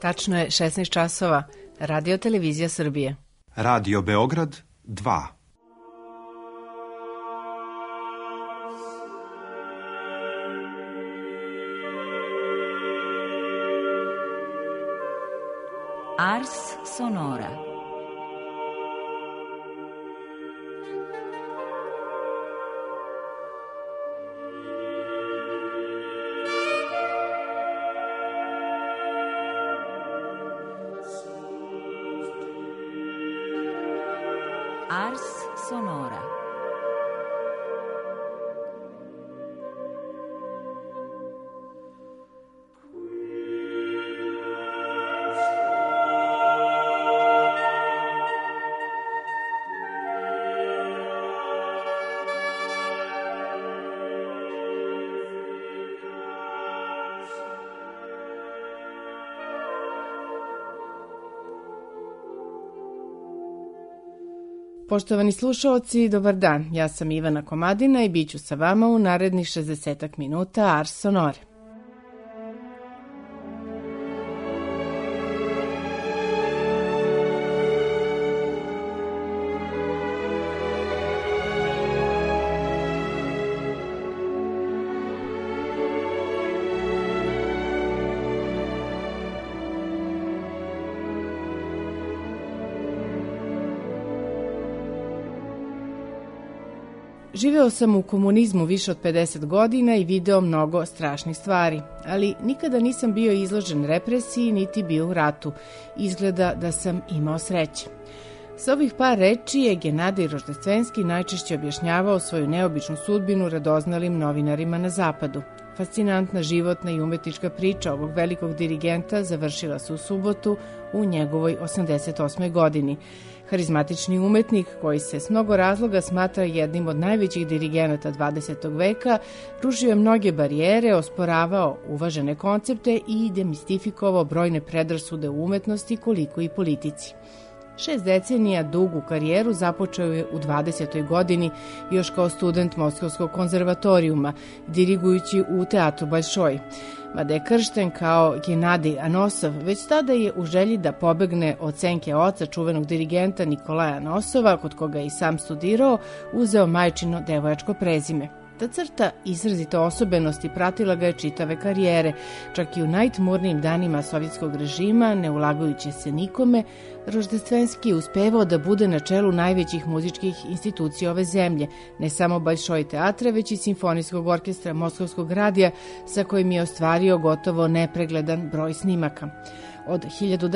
Tačno je 16 časova. Radio Televizija Srbije. Radio Beograd 2. Ars Sonora. Ars Sonora. Poštovani slušaoci, dobar dan. Ja sam Ivana Komadina i bit ću sa vama u narednih 60 minuta Ars Sonore. Živeo sam u komunizmu više od 50 godina i video mnogo strašnih stvari, ali nikada nisam bio izložen represiji niti bio u ratu. Izgleda da sam imao sreće. Sa ovih par reči je Genadij Roždestvenski najčešće objašnjavao svoju neobičnu sudbinu radoznalim novinarima na zapadu. Fascinantna životna i umetnička priča ovog velikog dirigenta završila se u subotu u njegovoj 88. godini. Harizmatični umetnik, koji se s mnogo razloga smatra jednim od najvećih dirigenata 20. veka, rušio je mnoge barijere, osporavao uvažene koncepte i demistifikovao brojne predrasude u umetnosti koliko i politici. 6 decenija dugu karijeru započeo je u 20. godini još kao student Moskovskog konzervatorijuma, dirigujući u teatru Bolšoj. Mada je kršten kao Genadij Anosov, već tada je u želji da pobegne od senke oca čuvenog dirigenta Nikolaja Anosova, kod koga je i sam studirao, uzeo majčino devojačko prezime. Ta crta izrazite osobenosti pratila ga je čitave karijere, čak i u najtmurnijim danima sovjetskog režima, ne ulagajući se nikome, Roždestvenski je uspevao da bude na čelu najvećih muzičkih institucija ove zemlje, ne samo Bolšoj teatra, već i Simfonijskog orkestra Moskovskog radija, sa kojim je ostvario gotovo nepregledan broj snimaka. Od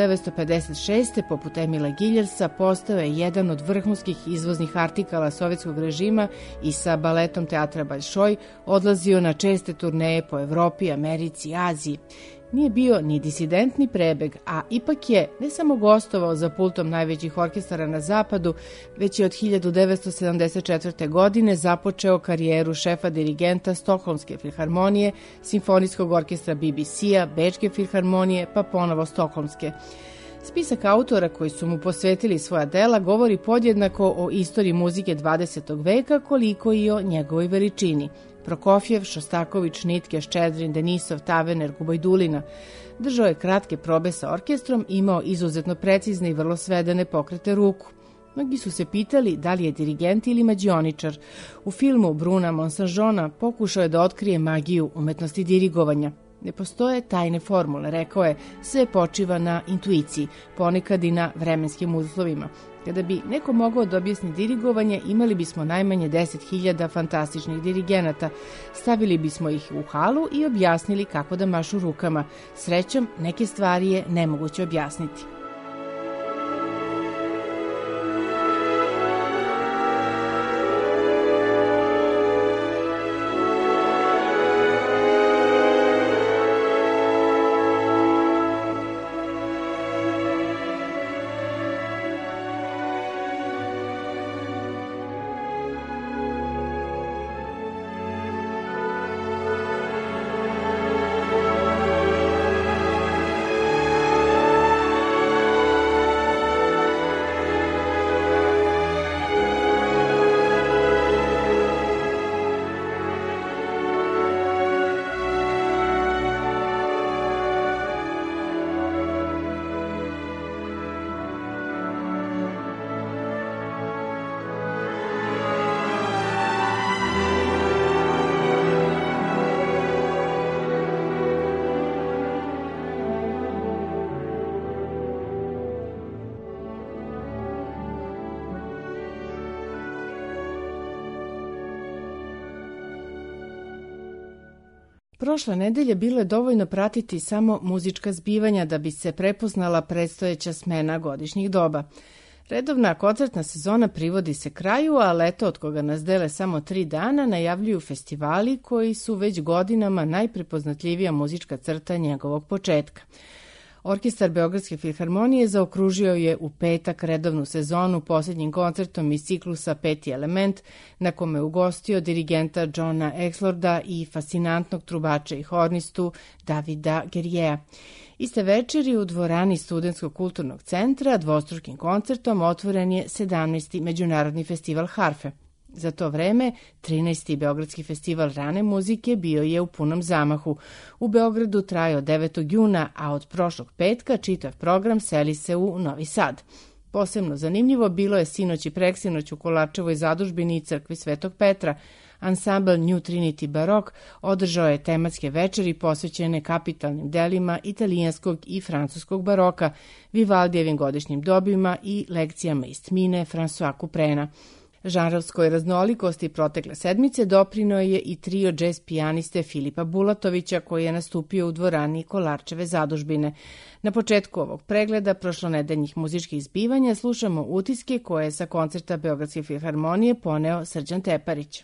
1956. poput Emila Giljersa postao je jedan od vrhunskih izvoznih artikala sovjetskog režima i sa baletom teatra Bolšoj odlazio na česte turneje po Evropi, Americi i Aziji. Nije bio ni disident ni prebeg, a ipak je ne samo gostovao za pultom najvećih orkestara na zapadu, već je od 1974. godine započeo karijeru šefa dirigenta Stokholmske filharmonije, Simfonijskog orkestra BBC-a, Bečke filharmonije, pa ponovo Stokholmske. Spisak autora koji su mu posvetili svoja dela govori podjednako o istoriji muzike 20. veka koliko i o njegovoj veličini. Prokofjev, Šostaković, Nitke, Ščedrin, Denisov, Tavener, Gubajdulina. Držao je kratke probe sa orkestrom, imao izuzetno precizne i vrlo svedene pokrete ruku. Mnogi su se pitali da li je dirigent ili mađioničar. U filmu Bruna Monsanžona pokušao je da otkrije magiju umetnosti dirigovanja. Ne postoje tajne formule, rekao je, sve počiva na intuiciji, ponekad i na vremenskim uslovima. Kada bi neko mogao da objasni dirigovanje, imali bismo najmanje 10.000 fantastičnih dirigenata. Stavili bismo ih u halu i objasnili kako da mašu rukama. Srećom, neke stvari je nemoguće objasniti. Prošle nedelje bilo je dovoljno pratiti samo muzička zbivanja da bi se prepoznala predstojeća smena godišnjih doba. Redovna koncertna sezona privodi se kraju, a leto od koga nas dele samo 3 dana najavljuju festivali koji su već godinama najprepoznatljivija muzička crta njegovog početka. Orkestar Beogradske filharmonije zaokružio je u petak redovnu sezonu posljednjim koncertom iz ciklusa Peti element, na kome ugostio dirigenta Johna Exlorda i fascinantnog trubača i hornistu Davida Guerriera. Iste večeri u dvorani Studentskog kulturnog centra dvostrukim koncertom otvoren je 17. Međunarodni festival harfe. Za to vreme, 13. Beogradski festival rane muzike bio je u punom zamahu. U Beogradu traje od 9. juna, a od prošlog petka čitav program seli se u Novi Sad. Posebno zanimljivo bilo je sinoć i preksinoć u Kolarčevoj zadužbini i crkvi Svetog Petra. Ansambl New Trinity Barok održao je tematske večeri posvećene kapitalnim delima italijanskog i francuskog baroka, Vivaldijevim godišnjim dobima i lekcijama iz tmine François Couprena. Žanrovskoj raznolikosti protekle sedmice doprineo je i trio džez pijaniste Filipa Bulatovića koji je nastupio u dvorani Kolarčeve zadužbine. Na početku ovog pregleda prošlonedeljnih muzičkih zbivanja slušamo utiske koje je sa koncerta Beogradske filharmonije poneo Srđan Teparić.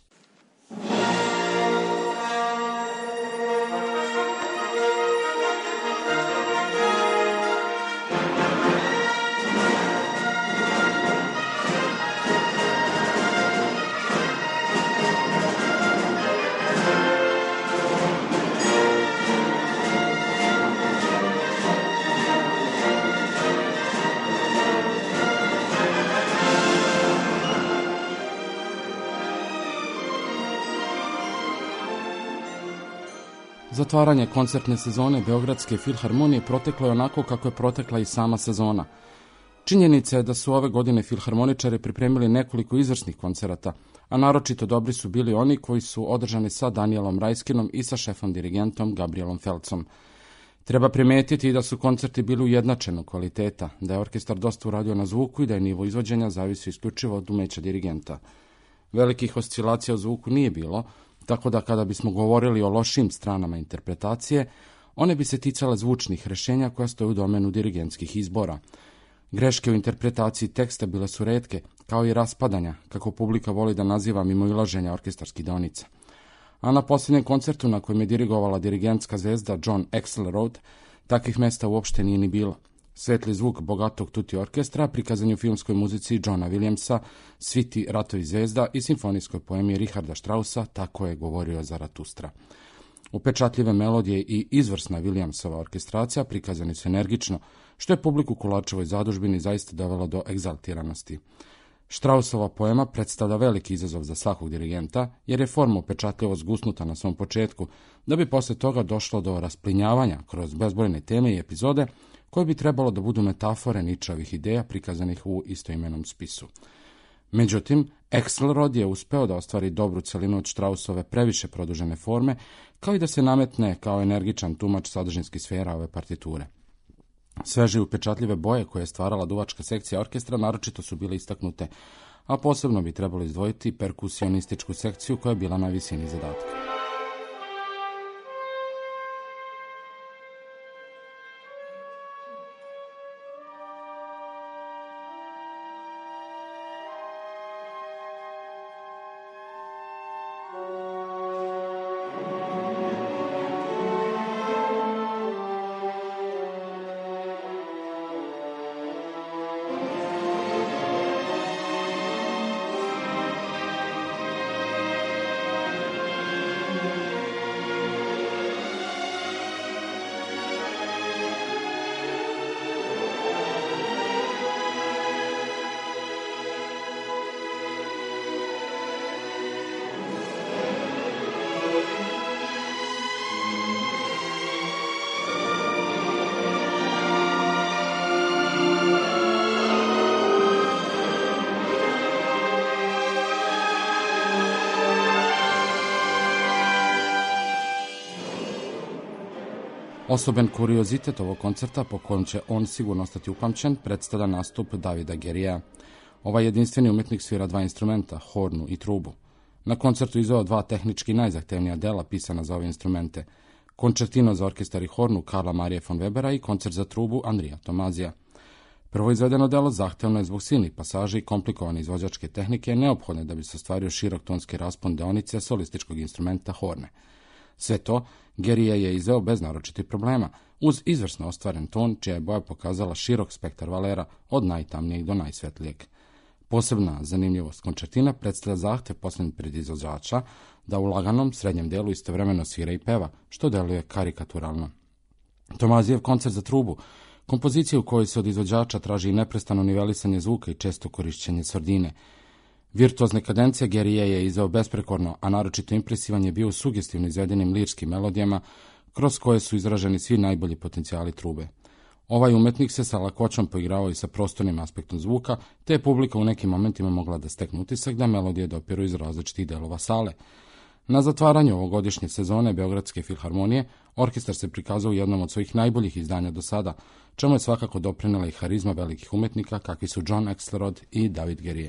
Zatvaranje koncertne sezone Beogradske filharmonije proteklo je onako kako je protekla i sama sezona. Činjenica je da su ove godine filharmoničari pripremili nekoliko izvrsnih koncerata, a naročito dobri su bili oni koji su održani sa Danielom Rajskinom i sa šefom dirigentom Gabrielom Felcom. Treba primetiti da su koncerti bili ujednačenog kvaliteta, da je orkestar dosta uradio na zvuku i da je nivo izvođenja zavisi isključivo od umeća dirigenta. Velikih oscilacija u zvuku nije bilo, tako da kada bismo govorili o lošim stranama interpretacije, one bi se ticale zvučnih rešenja koja stoje u domenu dirigentskih izbora. Greške u interpretaciji teksta bile su retke, kao i raspadanja, kako publika voli da naziva mimoilaženja orkestarskih deonica. A na posljednjem koncertu na kojem je dirigovala dirigentska zvezda John Axelrod, takvih mesta uopšte nije ni bilo. Svetli zvuk bogatog tuti orkestra prikazan je u filmskoj muzici Johna Williamsa, sviti Ratovi zvezda i simfonijskoj poemi Richarda Straussa Tako je govorio Zaratustra. Upečatljive melodije i izvrsna Williamsova orkestracija prikazani su energično, što je publiku u Kolarčevoj zadužbini zaista dovelo do egzaltiranosti. Straussova poema predstavlja veliki izazov za svakog dirigenta, jer je forma upečatljivo zgusnuta na svom početku, da bi posle toga došlo do rasplinjavanja kroz bezbrojne teme i epizode, koje bi trebalo da budu metafore Ničevih ideja prikazanih u istoimenom spisu. Međutim, Axelrod je uspeo da ostvari dobru celinu od Straussove previše produžene forme, kao i da se nametne kao energičan tumač sadržinskih sfera ove partiture. Sveže i upečatljive boje koje je stvarala duvačka sekcija orkestra naročito su bile istaknute, a posebno bi trebalo izdvojiti perkusionističku sekciju koja je bila na visini zadatka. Osoben kuriozitet ovog koncerta, po kojem će on sigurno ostati upamćen, predstavlja nastup Davida Guerriera. Ovaj jedinstveni umetnik svira 2 instrumenta, hornu i trubu. Na koncertu izveo 2 tehnički najzahtevnija dela pisana za ove instrumente, koncertino za orkestar i hornu Karla Marije von Webera i koncert za trubu Andrija Tomazija. Prvo izvedeno delo zahtevno je zbog silnih pasaža i komplikovane izvođačke tehnike neophodne da bi se ostvario širok tonski raspon deonice solističkog instrumenta horne. Sve to Gerije je izveo bez naročitih problema, uz izvrsno ostvaren ton, čija je boja pokazala širok spektar valera od najtamnijeg do najsvetlijeg. Posebna zanimljivost koncertina predstavlja zahtev posljednjeg predizvođača da u laganom srednjem delu istovremeno svira i peva, što deluje karikaturalno. Tomazijev koncert za trubu, kompozicija u kojoj se od izvođača traži neprestano nivelisanje zvuka i često korišćenje sordine. Virtuozne kadencije Gerije je izveo besprekorno, a naročito impresivan je bio sugestivno izvedenim lirskim melodijama, kroz koje su izraženi svi najbolji potencijali trube. Ovaj umetnik se sa lakoćom poigravao i sa prostornim aspektom zvuka, te je publika u nekim momentima mogla da stekne utisak da melodije dopiru iz različitih delova sale. Na zatvaranju ovogodišnje sezone Beogradske filharmonije orkestar se prikazao u jednom od svojih najboljih izdanja do sada, čemu je svakako doprinela i harizma velikih umetnika kakvi su John Axelrod i David Gerije.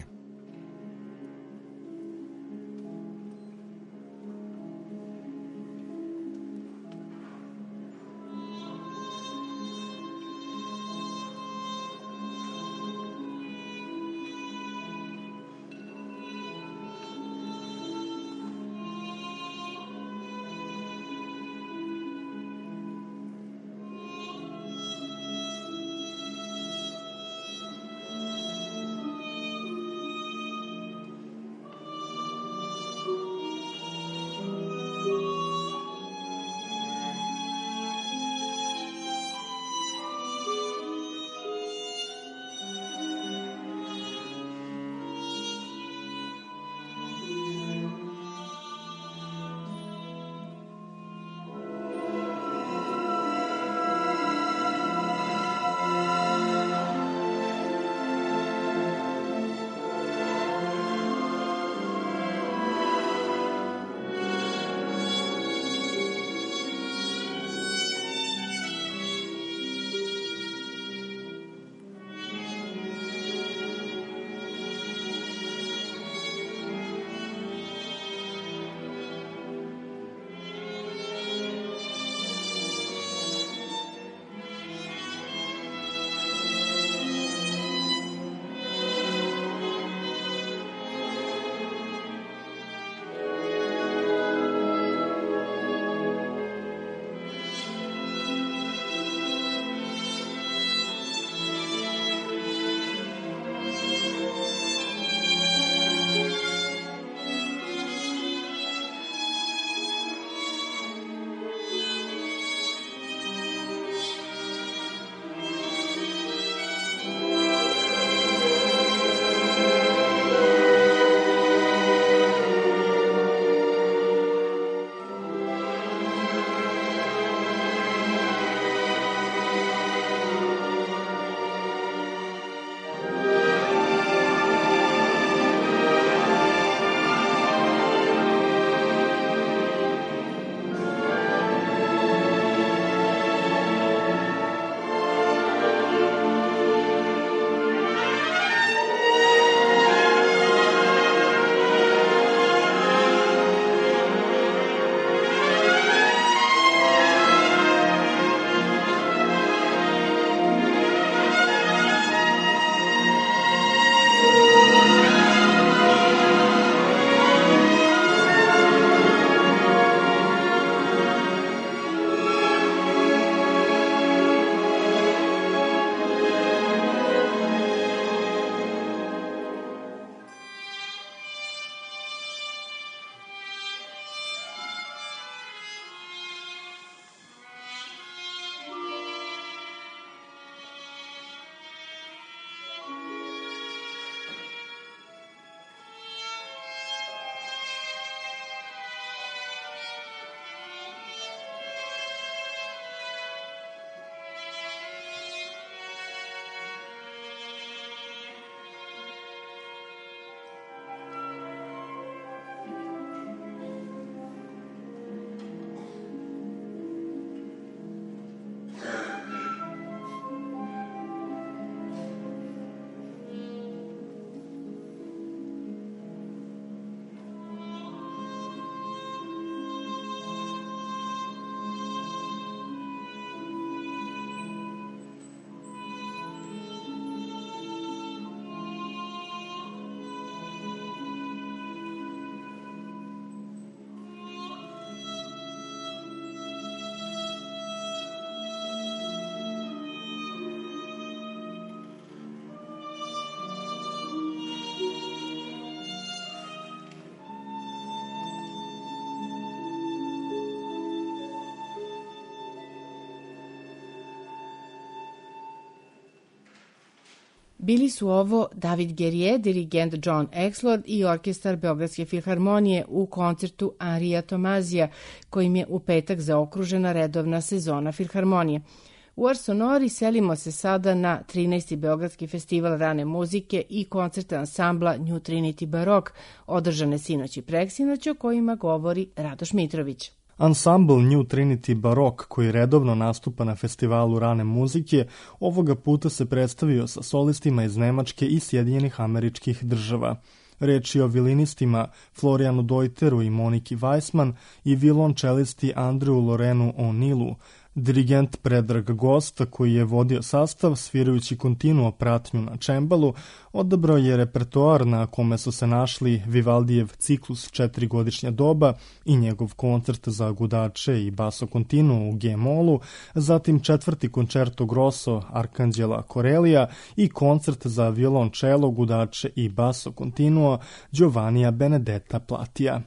Bili su ovo David Guerrier, dirigent John Exlord i orkestar Beogradske filharmonije u koncertu Arija Tomazija, kojim je u petak zaokružena redovna sezona filharmonije. U Ars Sonori selimo se sada na 13. Beogradski festival rane muzike i koncert ansambla New Trinity Barok, održane sinoć i preksinoć, o kojima govori Radoš Mitrović. Ansambl New Trinity Barok, koji redovno nastupa na festivalu rane muzike, ovoga puta se predstavio sa solistima iz Nemačke i Sjedinjenih Američkih Država. Reč je o violinistima Florianu Deuteru i Moniki Weissman i violončelisti Andreu Lorenu O'Neillu. Dirigent Predrag Gost, koji je vodio sastav svirajući kontinuo pratnju na čembalu, odabrao je repertoar na kome su se našli Vivaldijev ciklus 4-godišnja doba i njegov koncert za gudače i basso continuo u G-molu, zatim 4. koncerto grosso Arkanđela Corelija i koncert za violončelo, gudače i basso continuo Giovannija Benedetta Platija.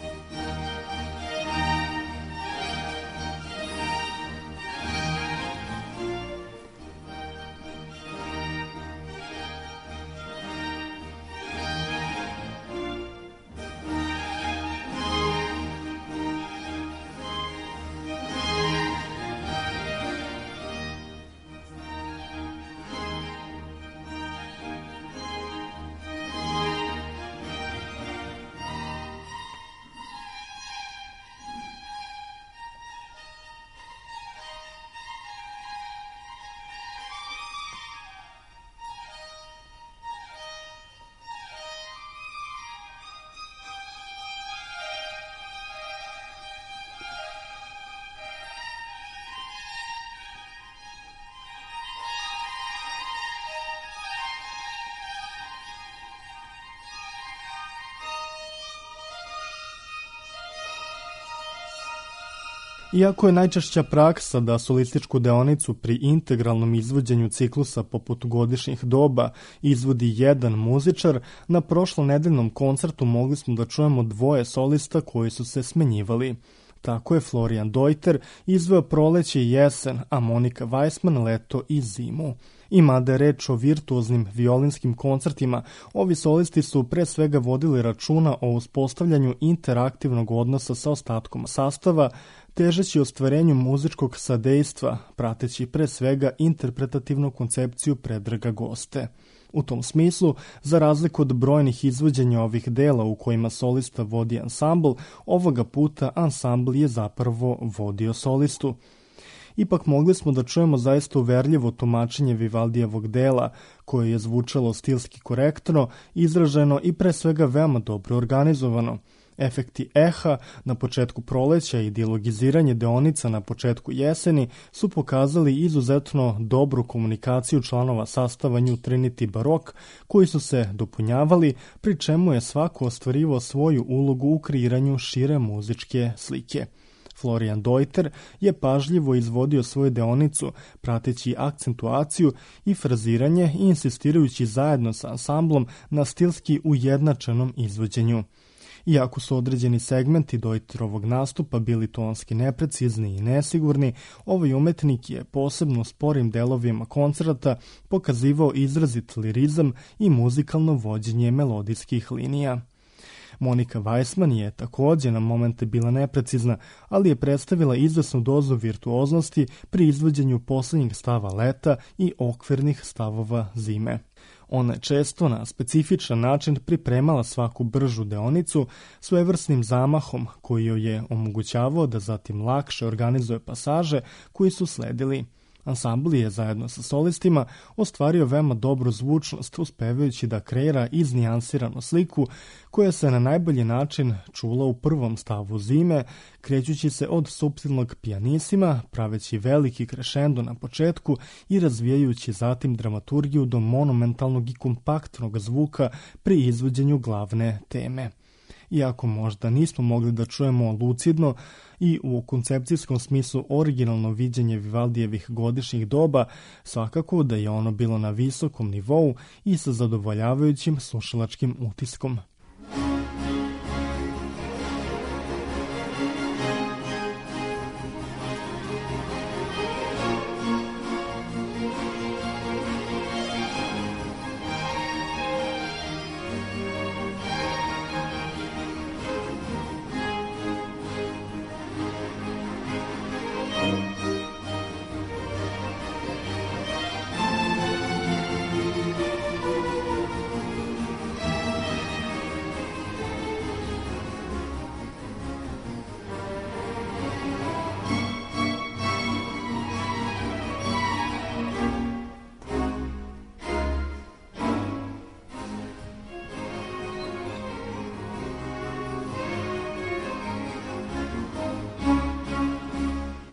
Iako je najčešća praksa da solističku deonicu pri integralnom izvođenju ciklusa poput godišnjih doba izvodi jedan muzičar, na prošlonedeljnom koncertu mogli smo da čujemo dvoje solista koji su se smenjivali. Tako je Florian Deuter izveo proleće i jesen, a Monika Weissman leto i zimu. I mada je reč o virtuoznim violinskim koncertima, ovi solisti su pre svega vodili računa o uspostavljanju interaktivnog odnosa sa ostatkom sastava, težeći ostvarenju muzičkog sadejstva, prateći pre svega interpretativnu koncepciju Predraga Goste. U tom smislu, za razliku od brojnih izvođenja ovih dela u kojima solista vodi ansambl, ovoga puta ansambl je zapravo vodio solistu. Ipak mogli smo da čujemo zaista uverljivo tumačenje Vivaldijevog dela, koje je zvučalo stilski korektno, izraženo i pre svega veoma dobro organizovano. Efekti eha na početku proleća i dilogiziranje deonica na početku jeseni su pokazali izuzetno dobru komunikaciju članova sastava New Trinity Barok, koji su se dopunjavali, pri čemu je svako ostvarivao svoju ulogu u kreiranju šire muzičke slike. Florian Deuter je pažljivo izvodio svoju deonicu, prateći akcentuaciju i fraziranje i insistirajući zajedno sa ansamblom na stilski ujednačenom izvođenju. Iako su određeni segmenti Deuterovog nastupa bili tonski neprecizni i nesigurni, ovaj umetnik je posebno sporim delovima koncerta pokazivao izrazit lirizam i muzikalno vođenje melodijskih linija. Monika Weissman je takođe na momente bila neprecizna, ali je predstavila izvesnu dozu virtuoznosti pri izvođenju poslednjeg stava leta i okvirnih stavova zime. Ona je često na specifičan način pripremala svaku bržu deonicu svojevrsnim zamahom koji joj je omogućavao da zatim lakše organizuje pasaže koji su sledili. Ansambl je zajedno sa solistima ostvario veoma dobru zvučnost, uspevajući da kreira iznijansiranu sliku koja se na najbolji način čula u prvom stavu zime, krećući se od suptilnog pijanisima, praveći veliki krešendo na početku i razvijajući zatim dramaturgiju do monumentalnog i kompaktnog zvuka pri izvođenju glavne teme. Iako možda nismo mogli da čujemo lucidno i u koncepcijskom smislu originalno viđenje Vivaldijevih godišnjih doba, svakako da je ono bilo na visokom nivou i sa zadovoljavajućim slušalačkim utiskom.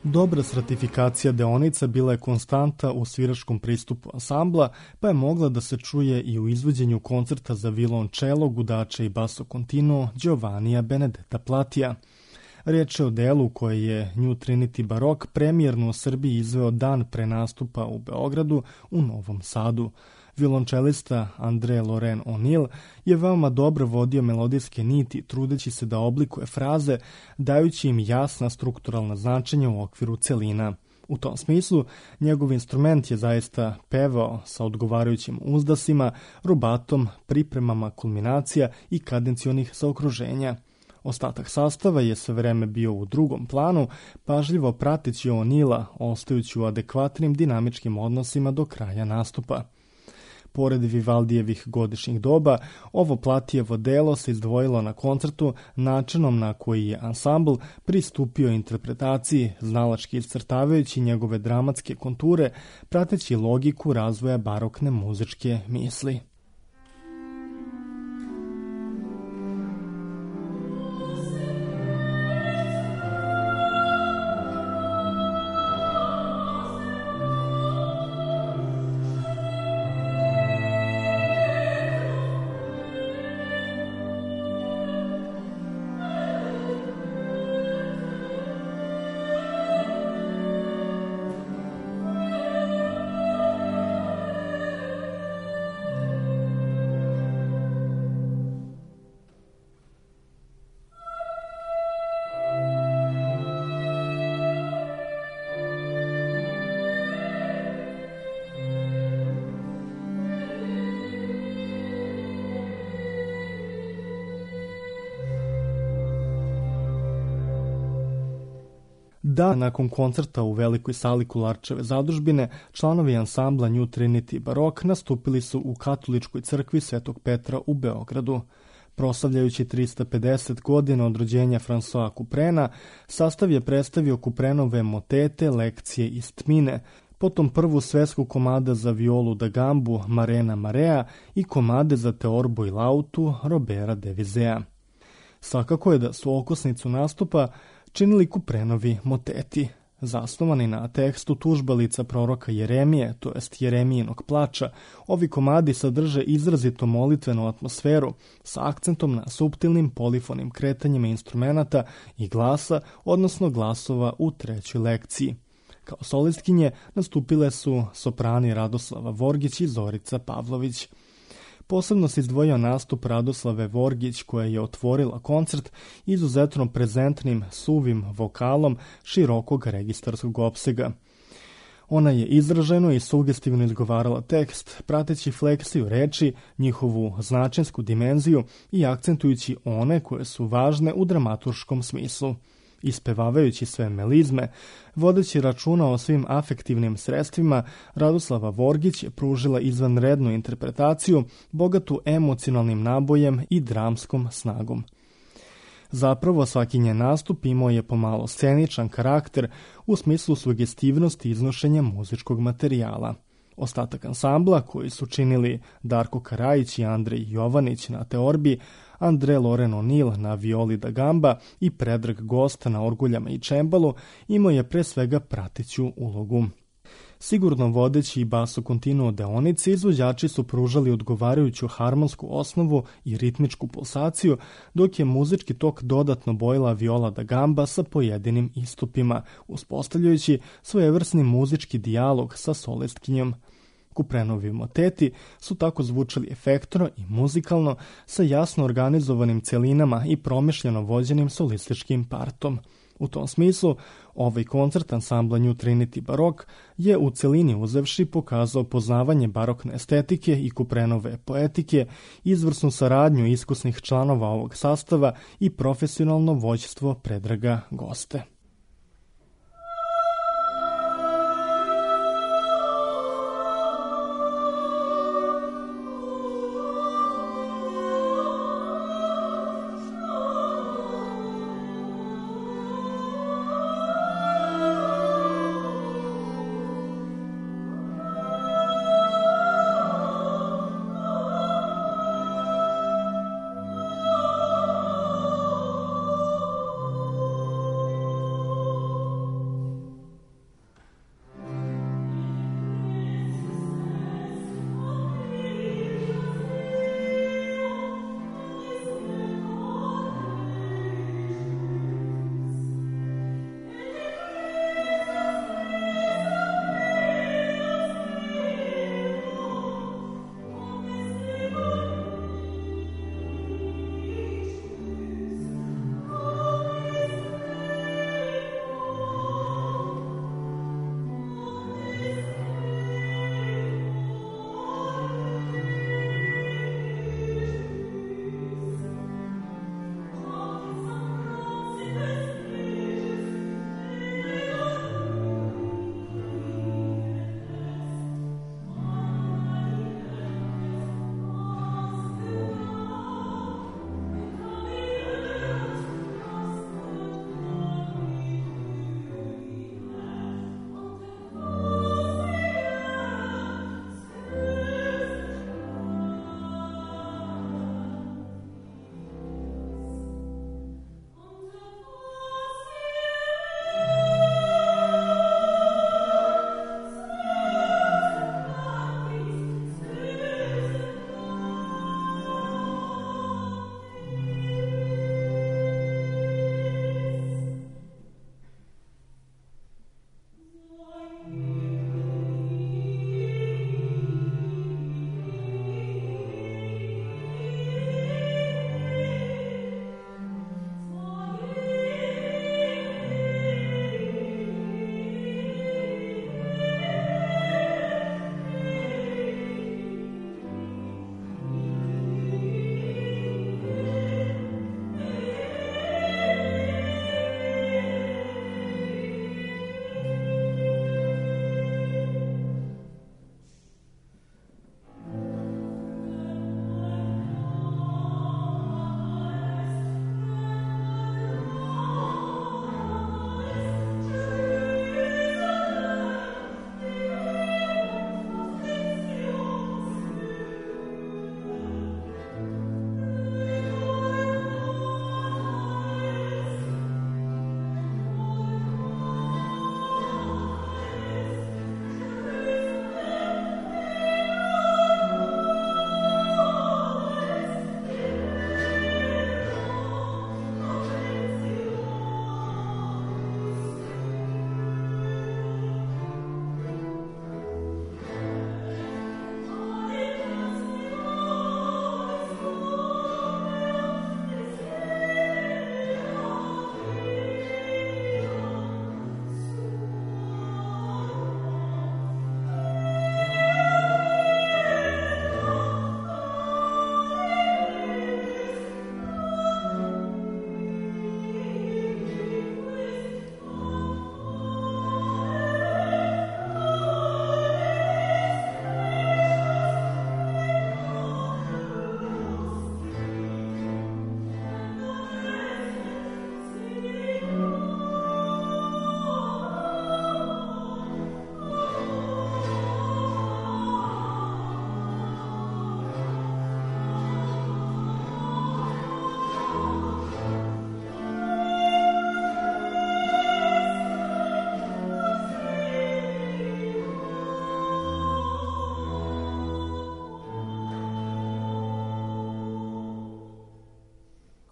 Dobra stratifikacija deonica bila je konstanta u sviračkom pristupu ansambla, pa je mogla da se čuje i u izvođenju koncerta za violončelo, gudače i basso continuo Giovannija Benedetta Platija. Riječ je o delu koje je New Trinity Barok premijerno u Srbiji izveo dan pre nastupa u Beogradu u Novom Sadu. Violončelista André Laurent O'Neill je veoma dobro vodio melodijske niti, trudeći se da oblikuje fraze, dajući im jasna strukturalna značenja u okviru celina. U tom smislu, njegov instrument je zaista pevao sa odgovarajućim uzdasima, rubatom, pripremama kulminacija i kadencionih zaokruženja. Ostatak sastava je sve vreme bio u drugom planu, pažljivo prateći O'Neilla, ostajući u adekvatnim dinamičkim odnosima do kraja nastupa. Pored Vivaldijevih godišnjih doba, ovo Platijevo delo se izdvojilo na koncertu načinom na koji je ansambl pristupio interpretaciji, znalački iscrtavajući njegove dramatske konture, prateći logiku razvoja barokne muzičke misli. Dan nakon koncerta u velikoj sali Kularčeve zadužbine, članovi ansambla New Trinity Barok nastupili su u katoličkoj crkvi Svetog Petra u Beogradu. Proslavljajući 350 godina od rođenja Françoisa Couperena, sastav je predstavio Couperenove motete, lekcije iz Tmine, potom prvu svetsku komada za violu da gambu Marena Marea i komade za teorbu i lautu Robera de Vizea. Svakako je da su okosnicu nastupa činili Couperenovi moteti, zasnovani na tekstu tužbalica proroka Jeremije, to jest Jeremijinog plača. Ovi komadi sadrže izrazito molitvenu atmosferu sa akcentom na suptilnim polifonim kretanjima instrumenata i glasa, odnosno glasova u trećoj lekciji. Kao solistkinje nastupile su soprani Radoslava Vorgić i Zorica Pavlović. Posebno se izdvojio nastup Radoslave Vorgić koja je otvorila koncert izuzetno prezentnim, suvim vokalom širokog registarskog opsega. Ona je izraženo i sugestivno izgovarala tekst, prateći fleksiju reči, njihovu značinsku dimenziju i akcentujući one koje su važne u dramaturškom smislu. Ispevavajući sve melizme, vodeći računa o svim afektivnim sredstvima, Radoslava Vorgić je pružila izvanrednu interpretaciju, bogatu emocionalnim nabojem i dramskom snagom. Zapravo, svaki njen nastup imao je pomalo sceničan karakter u smislu sugestivnosti iznošenja muzičkog materijala. Ostatak ansambla, koji su činili Darko Karajić i Andrej Jovanić na teorbi, André Laurent O'Neill na violi da gamba i Predrag Gosta na orguljama i čembalu, imao je pre svega prateću ulogu. Sigurno vodeći i basso continuo deonice, izvođači su pružali odgovarajuću harmonsku osnovu i ritmičku pulsaciju, dok je muzički tok dodatno bojila viola da gamba sa pojedinim istupima, uspostavljajući svojevrsni muzički dijalog sa solistkinjom. Couperenovi moteti su tako zvučali efektno i muzikalno sa jasno organizovanim celinama i promišljeno vođenim solističkim partom. U tom smislu, ovaj koncert ansambla New Trinity Barok je u celini uzevši pokazao poznavanje barokne estetike i Couperenove poetike, izvrsnu saradnju iskusnih članova ovog sastava i profesionalno vođstvo Predraga Goste.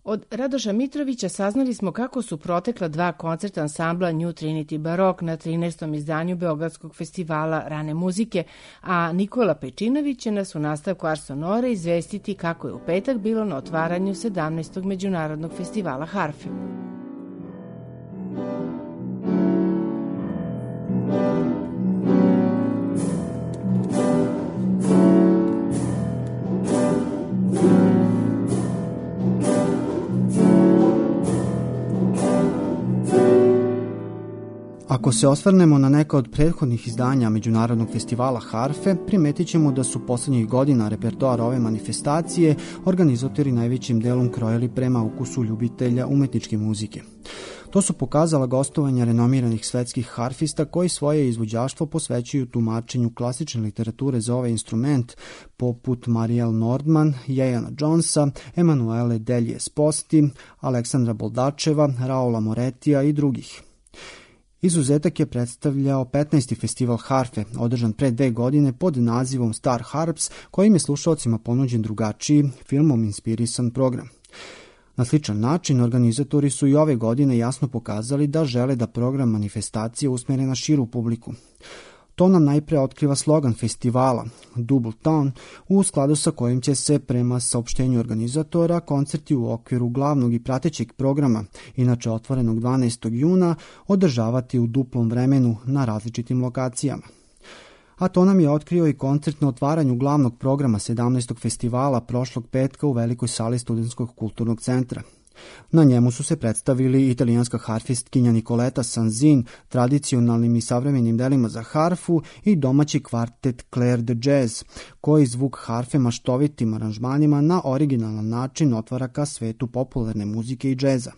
Od Radoša Mitrovića saznali smo kako su protekla 2 koncerta ansambla New Trinity Barok na 13. izdanju Beogradskog festivala rane muzike, a Nikola Pejčinović će nas u nastavku Ars Sonore izvestiti kako je u petak bilo na otvaranju 17. međunarodnog festivala harfe. Ako se osvrnemo na neka od prethodnih izdanja Međunarodnog festivala harfe, primetit ćemo da su poslednjih godina repertoar ove manifestacije organizatori najvećim delom krojili prema ukusu ljubitelja umetničke muzike. To su pokazala gostovanja renomiranih svetskih harfista koji svoje izvođaštvo posvećuju tumačenju klasične literature za ovaj instrument, poput Marielle Nordman, Jejana Jonesa, Emanuele Delje-Sposti, Aleksandra Boldačeva, Raula Moretija i drugih. Izuzetak je predstavljao 15. festival harfe, održan pre 2 godine pod nazivom Star Harps, kojim je slušalcima ponuđen drugačiji, filmom inspirisan program. Na sličan način, organizatori su i ove godine jasno pokazali da žele da program manifestacije usmere na širu publiku. To nam najpre otkriva slogan festivala, Double Tone, u skladu sa kojim će se, prema saopštenju organizatora, koncerti u okviru glavnog i pratećeg programa, inače otvorenog 12. juna, održavati u duplom vremenu na različitim lokacijama. A to nam je otkrio i koncert na otvaranju glavnog programa 17. festivala prošlog petka u velikoj sali Studentskog kulturnog centra. Na njemu su se predstavili italijanska harfistkinja Nicoletta Sanzin tradicionalnim i savremenim delima za harfu i domaći kvartet Clair de Jazz, koji zvuk harfe maštovitim aranžmanima na originalan način otvara ka svetu popularne muzike i džeza.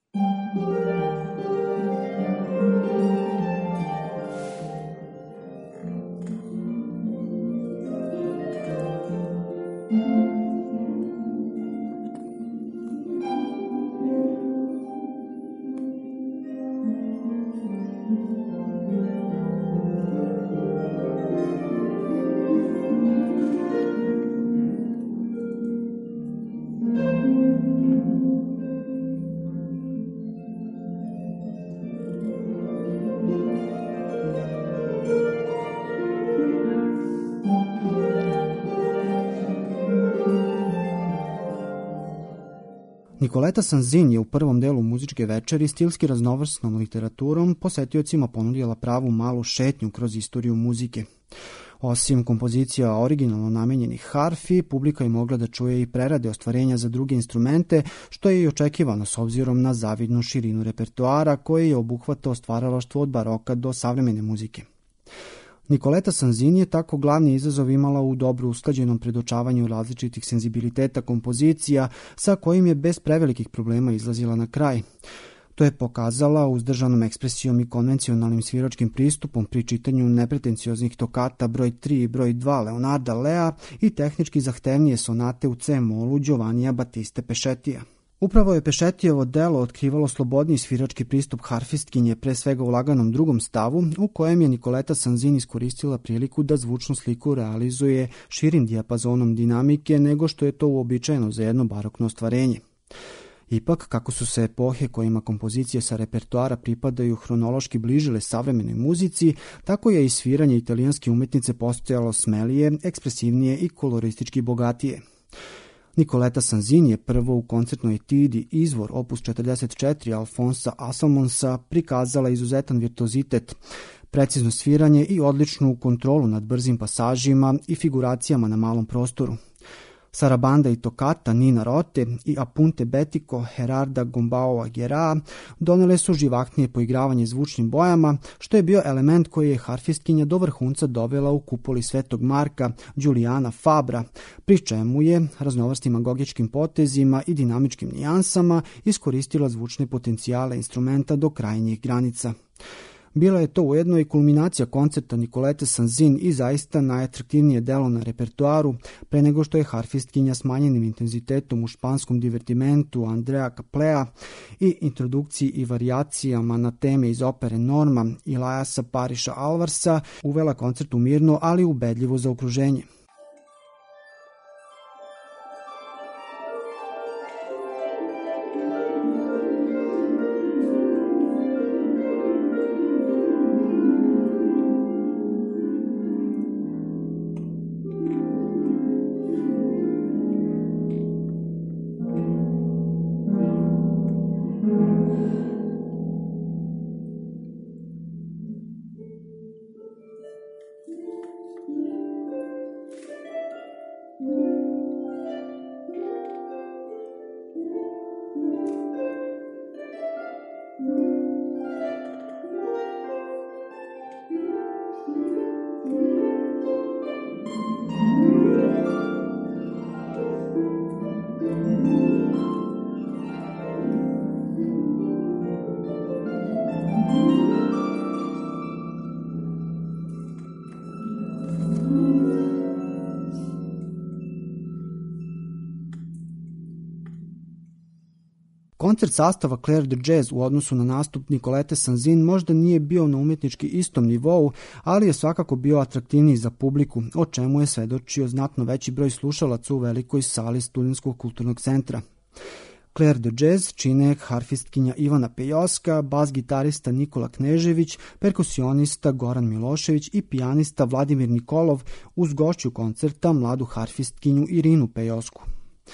Nicoletta Sanzin je u prvom delu muzičke večeri stilski raznovrsnom literaturom posetiocima ponudila pravu malu šetnju kroz istoriju muzike. Osim kompozicija originalno namenjenih harfi, publika je mogla da čuje i prerade ostvarenja za druge instrumente, što je i očekivano s obzirom na zavidnu širinu repertoara koji je obuhvatao stvaralaštvo od baroka do savremene muzike. Nicoletta Sanzin je tako glavni izazov imala u dobro usklađenom predočavanju različitih senzibiliteta kompozicija sa kojim je bez prevelikih problema izlazila na kraj. To je pokazala uzdržanom ekspresijom i konvencionalnim sviračkim pristupom pri čitanju nepretencioznih tokata broj 3 i broj 2 Leonarda Lea i tehnički zahtevnije sonate u C-molu Giovannija Battiste Pescettija. Upravo je Pescettijevo delo otkrivalo slobodniji svirački pristup harfistkinje, pre svega u laganom drugom stavu, u kojem je Nicoletta Sanzin iskoristila priliku da zvučnu sliku realizuje širim dijapazonom dinamike nego što je to uobičajeno za jedno barokno ostvarenje. Ipak, kako su se epohe kojima kompozicije sa repertoara pripadaju hronološki bližile savremenoj muzici, tako je i sviranje italijanske umetnice postojalo smelije, ekspresivnije i koloristički bogatije. Nicoletta Sanzin je prvo u koncertnoj etidi Izvor opus 44 Alfonsa Asselmonsa prikazala izuzetan virtuozitet, precizno sviranje i odličnu kontrolu nad brzim pasažima i figuracijama na malom prostoru. Sarabanda i tokata Nina Rote i Apunte Betico Gerarda Gombaua Gera donele su živahnije poigravanje zvučnim bojama, što je bio element koji je harfistkinja do vrhunca dovela u kupoli Svetog Marka Giuliana Fabra, pri čemu je raznovrstim agogičkim potezima i dinamičkim nijansama iskoristila zvučne potencijale instrumenta do krajnjih granica. Bila je to ujedno i kulminacija koncerta Nicolette Sanzin i zaista najatraktivnije delo na repertoaru, pre nego što je harfistkinja s manjenim intenzitetom u španskom divertimentu Andrea Caplea i introdukciji i varijacijama na teme iz opere Norma i Lajasa Pariša Alvarsa uvela koncert u mirno, ali ubedljivo zaokruženje. Koncert sastava Clair de Jazz u odnosu na nastup Nicolete Sanzin možda nije bio na umetnički istom nivou, ali je svakako bio atraktivniji za publiku, o čemu je svedočio znatno veći broj slušalaca u velikoj sali Studentskog kulturnog centra. Clair de Jazz čine harfistkinja Ivana Pejoska, bas-gitarista Nikola Knežević, perkusionista Goran Milošević i pijanista Vladimir Nikolov uz gošću koncerta mladu harfistkinju Irinu Pejosku.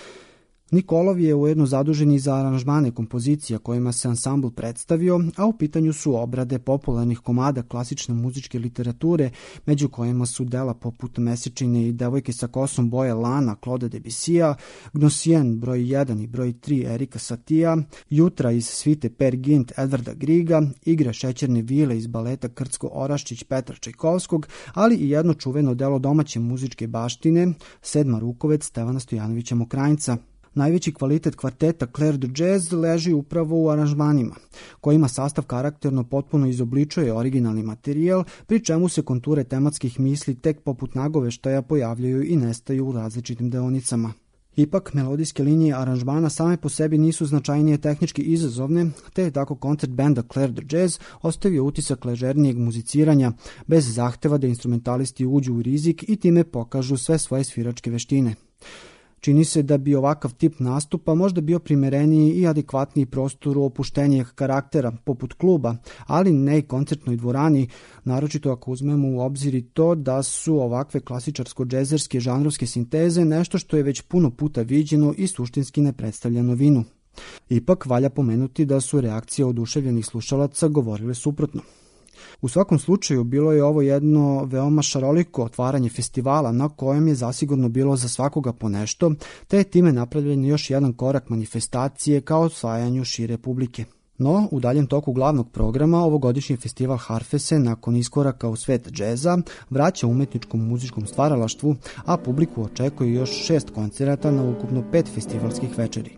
Nikolov je ujedno zadužen i za aranžmane kompozicija kojima se ansambl predstavio, a u pitanju su obrade popularnih komada klasične muzičke literature, među kojima su dela poput Mesečine i Devojke sa kosom boje lana Claude Debussija, Gnosien broj 1 i broj 3 Erika Satija, Jutra iz svite Per Gint Edvarda Griga, Igre šećerne vile iz baleta Krcko-Oraščić Petra Čajkovskog, ali i jedno čuveno delo domaće muzičke baštine, Sedma rukovec Stevana Stojanovića Mokranjca. Najveći kvalitet kvarteta Clair de Jazz leži upravo u aranžmanima, kojima sastav karakterno potpuno izobličuje originalni materijal, pri čemu se konture tematskih misli tek poput nagoveštaja pojavljaju i nestaju u različitim deonicama. Ipak, melodijske linije aranžmana same po sebi nisu značajnije tehnički izazovne, te je tako koncert benda Clair de Jazz ostavio utisak ležernijeg muziciranja, bez zahteva da instrumentalisti uđu u rizik i time pokažu sve svoje sviračke veštine. Čini se da bi ovakav tip nastupa možda bio primereniji i adekvatniji prostoru opuštenijeg karaktera, poput kluba, ali ne i koncertnoj dvorani, naročito ako uzmemo u obzir i to da su ovakve klasičarsko-džezerske žanrovske sinteze nešto što je već puno puta viđeno i suštinski ne predstavlja novinu. Ipak valja pomenuti da su reakcije oduševljenih slušalaca govorile suprotno. U svakom slučaju bilo je ovo jedno veoma šaroliko otvaranje festivala na kojem je zasigurno bilo za svakoga po nešto, te je time napravljen još jedan korak manifestacije kao osvajanju šire publike. No, u daljem toku glavnog programa ovogodišnji festival Harfe se nakon iskoraka u svet džeza vraća umetničkom muzičkom stvaralaštvu, a publiku očekuje još 6 koncerata na ukupno 5 festivalskih večeri.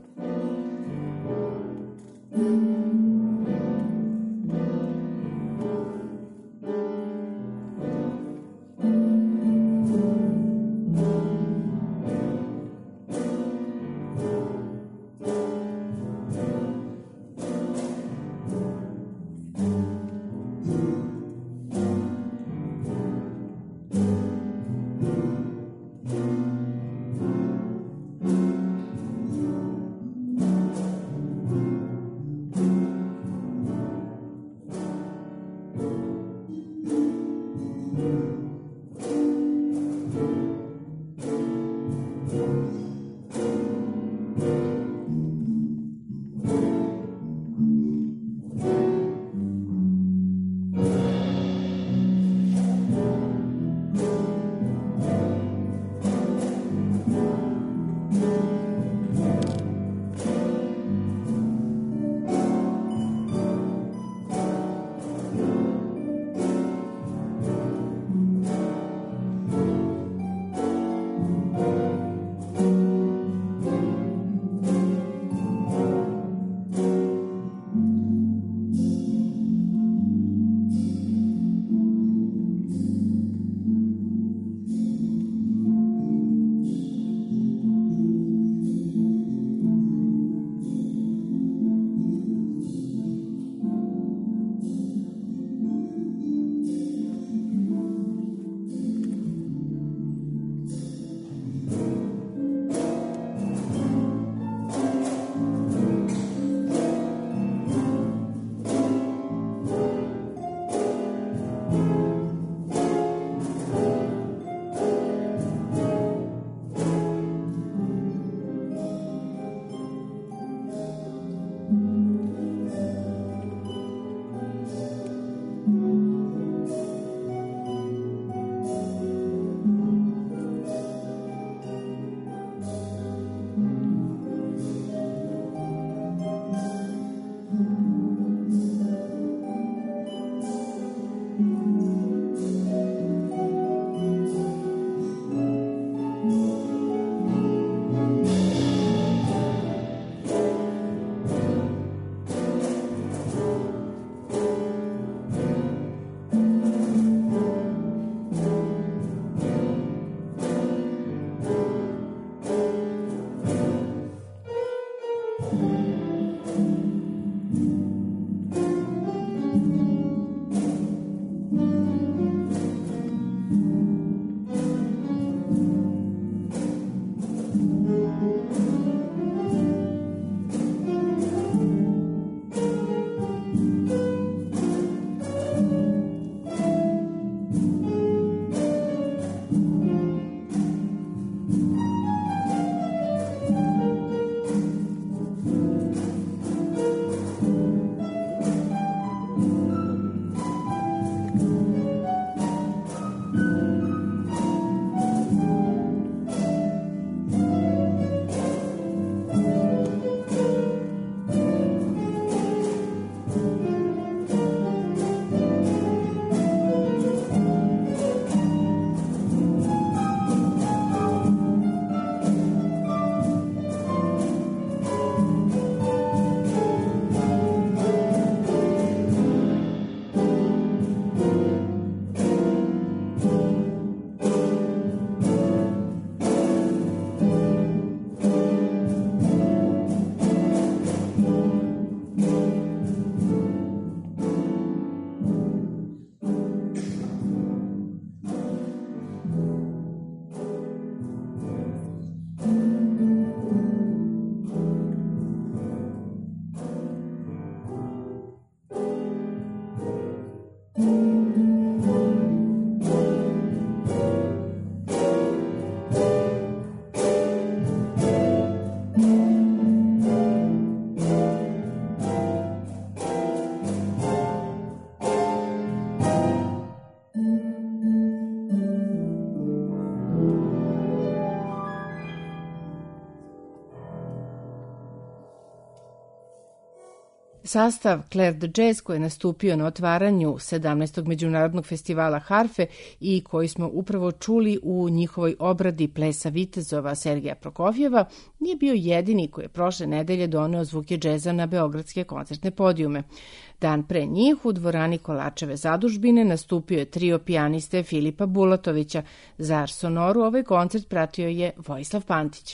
Sastav Claire de Jazz, koji je nastupio na otvaranju 17. međunarodnog festivala harfe i koji smo upravo čuli u njihovoj obradi Plesa vitezova Sergeja Prokofjeva, nije bio jedini koji je prošle nedelje doneo zvuke džeza na beogradske koncertne podijume. Dan pre njih u dvorani Kolačeve zadužbine nastupio je trio pijaniste Filipa Bulatovića. Za Ars Sonoru ovaj koncert pratio je Vojislav Pantić.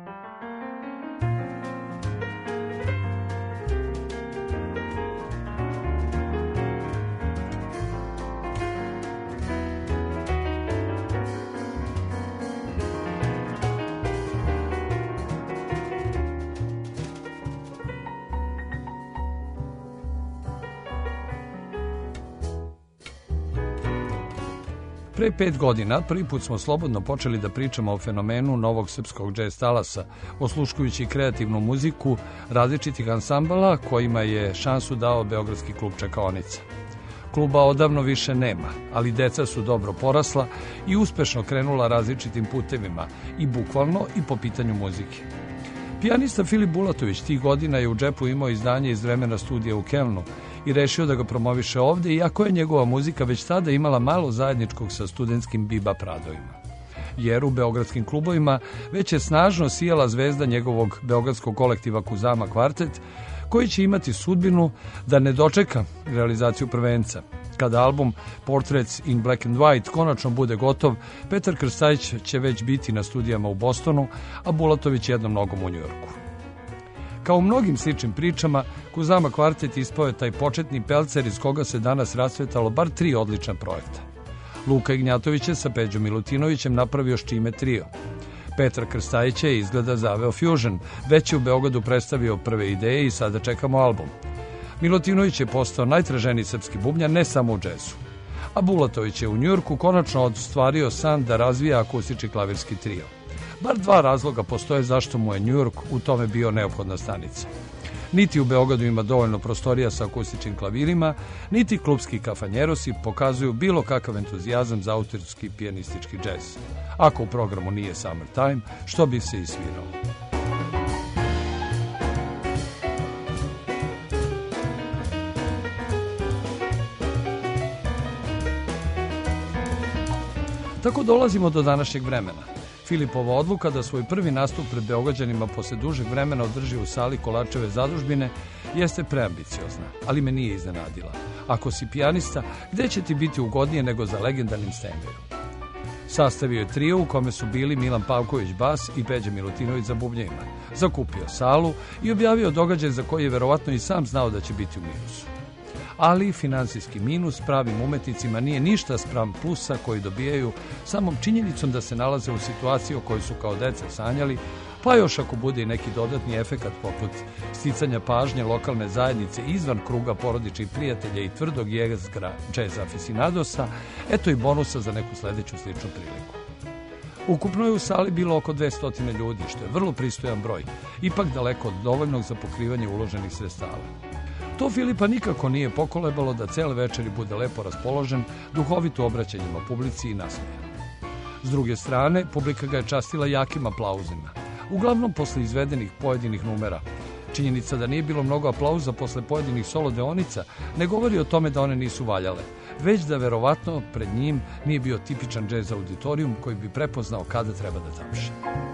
Pre 5 godina prvi put smo slobodno počeli da pričamo o fenomenu novog srpskog džez talasa, osluškujući kreativnu muziku različitih ansambala kojima je šansu dao beogradski klub Čekaonica. Kluba odavno više nema, ali deca su dobro porasla i uspešno krenula različitim putevima, i bukvalno i po pitanju muzike. Pijanista Filip Bulatović tih godina je u džepu imao izdanje iz vremena studija u Kelnu i rešio da ga promoviše ovde, iako je njegova muzika već tada imala malo zajedničkog sa studentskim bebop radovima. Jer u beogradskim klubovima već je snažno sijala zvezda njegovog beogradskog kolektiva Kuzama Kvartet, koji će imati sudbinu da ne dočeka realizaciju prvenca. Kada album Portraits in Black and White konačno bude gotov, Petar Krstajić će već biti na studijama u Bostonu, a Bulatović jednom nogom u Njujorku. Kao u mnogim sličnim pričama, Kuzama Kvartet ispao je taj početni pelcer iz koga se danas rasvetalo bar 3 odlična projekta. Luka Ignjatović je sa Peđom Milutinovićem napravio Ščime trio. Petar Krstajić je izgleda zaveo Fusion, već je u Beogradu predstavio prve ideje i sada čekamo album. Milutinović je postao najtraženiji srpski bubnjar ne samo u džezu. A Bulatović je u Njujorku konačno ostvario san da razvija akustični klavirski trio. Bar 2 razloga postoje zašto mu je Njujork u tome bio neophodna stanica. Niti u Beogradu ima dovoljno prostorija sa akustičnim klavirima, niti klubski kafanjerosi pokazuju bilo kakav entuzijazam za autorski pijanistički džez. Ako u programu nije Summertime, što bi se i svirao? Tako dolazimo do današnjeg vremena. Filipova odluka da svoj prvi nastup pred Beograđanima posle dužeg vremena održi u sali Kolačeve zadužbine jeste preambiciozna, ali me nije iznenadila. Ako si pijanista, gde će ti biti ugodnije nego za legendarnim Steinwayom? Sastavio je trio u kome su bili Milan Pavković bas i Peđa Milutinović za bubnjevima. Zakupio salu i objavio događaj za koji je verovatno i sam znao da će biti u minusu. Ali finansijski minus pravim umetnicima nije ništa spram plusa koji dobijaju samom činjenicom da se nalaze u situaciji o kojoj su kao deca sanjali, pa još ako bude i neki dodatni efekat poput sticanja pažnje lokalne zajednice izvan kruga porodičnih prijatelja i tvrdog jezgra džez aficionadosa, eto i bonusa za neku sledeću sličnu priliku. Ukupno je u sali bilo oko 200 ljudi, što je vrlo pristojan broj, ipak daleko od dovoljnog za pokrivanje uloženih sredstava. To Filipa nikako nije pokolebalo da cele večeri bude lepo raspoložen, duhovito obraćanjima publici i nasmejan. S druge strane, publika ga je častila jakim aplauzima, uglavnom posle izvedenih pojedinih numera. Činjenica da nije bilo mnogo aplauza posle pojedinih solo deonica ne govori o tome da one nisu valjale, već da verovatno pred njim nije bio tipičan džez auditorijum koji bi prepoznao kada treba da tapše.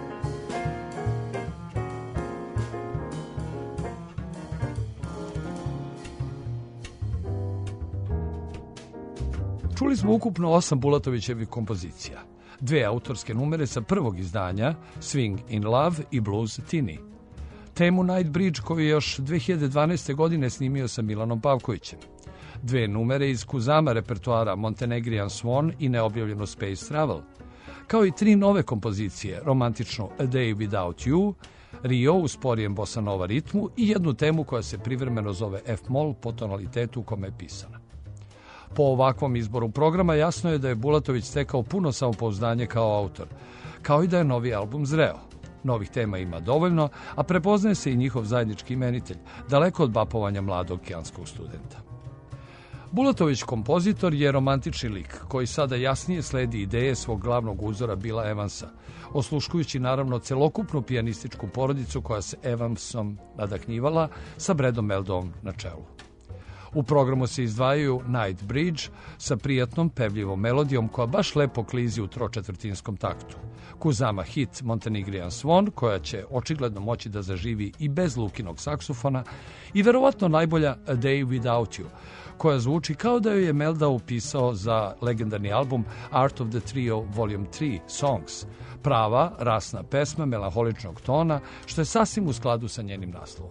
Čuli smo ukupno 8 Bulatovićevih kompozicija, 2 autorske numere sa prvog izdanja, Swing in Love i Blues Tini. Temu Night Bridge koju je još 2012. godine snimio sa Milanom Pavkovićem. 2 numere iz Kuzama repertoara Montenegrian Swan i neobjavljeno Space Travel, kao i 3 nove kompozicije, romantičnu A Day Without You, Rio u sporijem bossa nova ritmu i jednu temu koja se privremeno zove F-moll po tonalitetu u kome je pisana. Po ovakvom izboru programa jasno je da je Bulatović stekao puno samopouzdanje kao autor, kao i da je novi album zreo. Novih tema ima dovoljno, a prepoznaje se i njihov zajednički imenitelj, daleko od bapovanja mladog kijanskog studenta. Bulatović kompozitor je romantični lik koji sada jasnije sledi ideje svog glavnog uzora Billa Evansa, osluškujući naravno celokupnu pijanističku porodicu koja se Evansom nadahnjivala sa Bradom Meldom na čelu. U programu se izdvajaju Night Bridge sa prijatnom pevljivom melodijom koja baš lepo klizi u tročetvrtinskom taktu, Kuzama hit Montenegrin Swan koja će očigledno moći da zaživi i bez Lukinog saksofona i verovatno najbolja A Day Without You, koja zvuči kao da joj je Melda upisao za legendarni album Art of the Trio Volume 3 Songs, prava rasna pesma melanholičnog tona, što je sasvim u skladu sa njenim naslovom.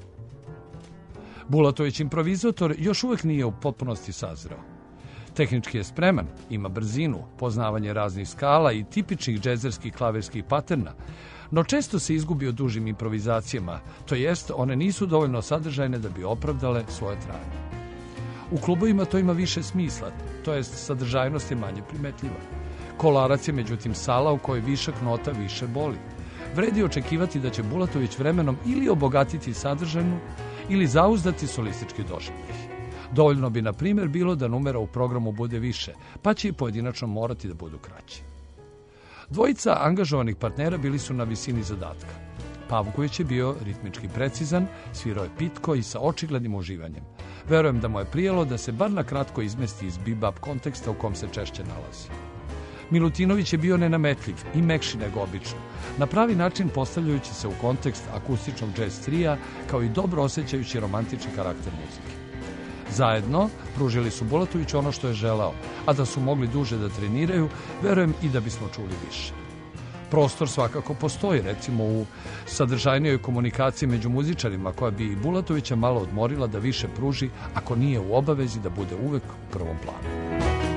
Bulatović improvizator još uvek nije u potpunosti sazreo. Tehnički je spreman, ima brzinu, poznavanje raznih skala i tipičnih džezerskih klavirskih paterna, no često se izgubi u dužim improvizacijama, to jest one nisu dovoljno sadržajne da bi opravdale svoje trajanje. U klubovima to ima više smisla, to jest sadržajnost je manje primetljiva. Kolarac je međutim sala u kojoj višak nota više boli. Vredi očekivati da će Bulatović vremenom ili obogatiti sadržajnu ili zauzdati solistički doživljaj. Dovoljno bi, na primjer, bilo da numera u programu bude više, pa će i pojedinačno morati da budu kraći. Dvojica angažovanih partnera bili su na visini zadatka. Pavković je bio ritmički precizan, svirao je pitko i sa očiglednim uživanjem. Verujem da mu je prijelo da se bar na kratko izmesti iz bebop konteksta u kom se češće nalazi. Milutinović je bio nenametljiv i mekši nego obično, na pravi način postavljajući se u kontekst akustičnog jazz trija kao i dobro osjećajući romantični karakter muzike. Zajedno pružili su Bulatoviću ono što je želao, a da su mogli duže da treniraju, verujem i da bismo čuli više. Prostor svakako postoji, recimo u sadržajnijoj komunikaciji među muzičarima, koja bi i Bulatovića malo odmorila da više pruži, ako nije u obavezi da bude uvek u prvom planu.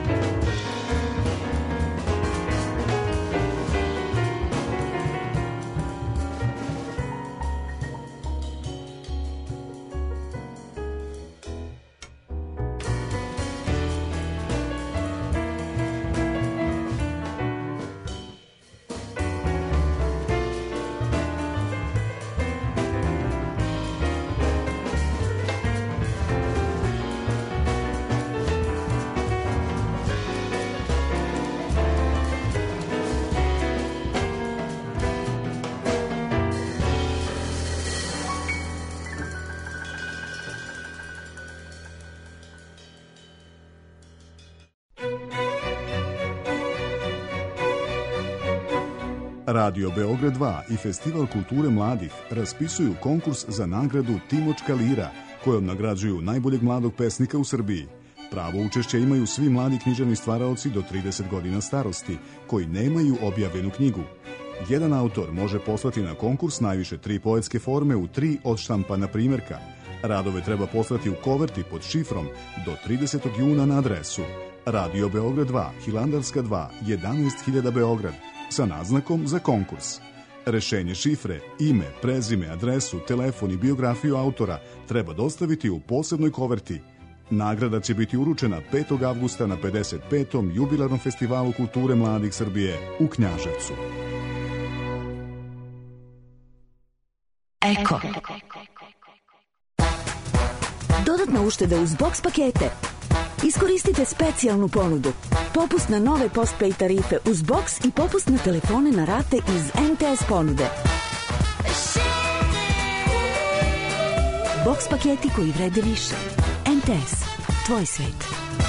Radio Beograd 2 i Festival kulture mladih raspisuju konkurs za nagradu Timočka lira, kojom nagrađuju najboljeg mladog pesnika u Srbiji. Pravo učešće imaju svi mladi književni stvaraoci do 30 godina starosti, koji nemaju objavljenu knjigu. Jedan autor može poslati na konkurs najviše 3 poetske forme u 3 odštampana primjerka. Radove treba poslati u koverti pod šifrom do 30. juna na adresu Radio Beograd 2, Hilandarska 2, 11.000 Beograd, sa naznakom za konkurs. Rešenje šifre, ime, prezime, adresu, telefon i biografiju autora treba dostaviti u posebnoj koverti. Nagrada će biti uručena 5. avgusta na 55. jubilarnom festivalu kulture mladih Srbije u Knjaževcu. Eko. Dodatna ušteda uz box pakete. Iskoristite specijalnu ponudu. Popust na nove postpay tarife uz box i popust na telefone na rate iz MTS ponude. Box paketi koji vrede više. MTS. Tvoj svet.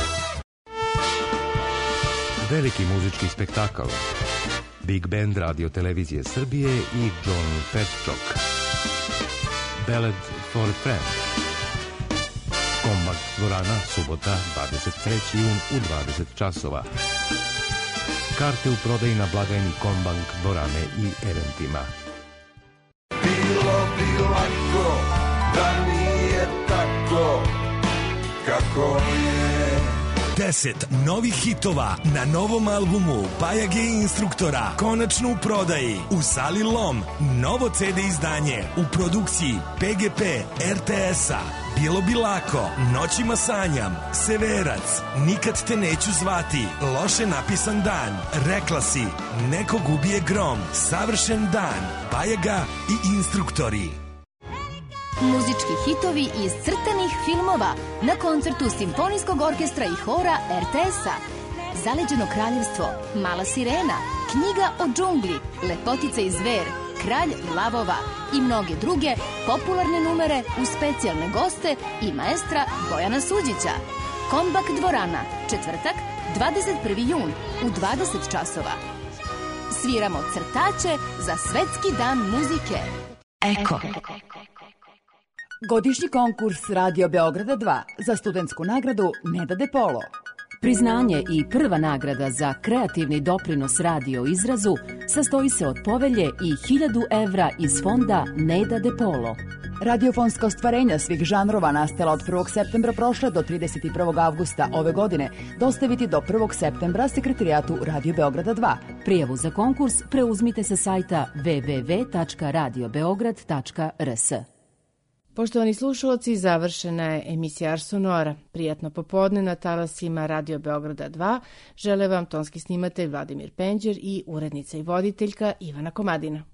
Veliki muzički spektakl. Big Band Radio Televizije Srbije i John Petchok. Ballad for a Friend. Kombak dvorana, subota, 23. jun u 20 časova. Karte u prodaji na blagajni Kombank dvorane i eventima. Bilo bi lako da nije tako kako je. 10 novih hitova na novom albumu Pajage Instruktora konačno u prodaji u sali Lom. Novo CD izdanje u produkciji PGP RTS-a. Bilo bi lako, Noćima sanjam, Severac, Nikad te neću zvati, Loše napisan dan, Rekla si, Nekog ubije grom, Savršen dan, Pajaga i Instruktori. Muzički hitovi iz crtanih filmova na koncertu Simfonijskog orkestra i hora RTS-a. Zaleđeno kraljevstvo, Mala sirena, Knjiga o džungli, Lepotica i zver, Kralj lavova i mnoge druge popularne numere uz specijalne goste i maestra Bojana Suđića. Kombak dvorana, četvrtak, 21. jun u 20 časova. Sviramo crtaće za Svetski dan muzike. Eko. Godišnji konkurs Radio Beograda 2 za studentsku nagradu Neda De Polo. Priznanje i prva nagrada za kreativni doprinos radio izrazu sastoji se od povelje i 1000 evra iz fonda Neda De Polo. Radiofonska ostvarenja svih žanrova nastala od 1. septembra prošle do 31. avgusta ove godine dostaviti do 1. septembra Sekretarijatu Radio Beograda 2. Prijavu za konkurs preuzmite sa sajta www.radiobeograd.rs. Poštovani slušalci, završena je emisija Ars Sonora. Prijatno popodne na talasima Radio Beograda 2. Žele vam tonski snimatelj Vladimir Penđer i urednica i voditeljka Ivana Komadina.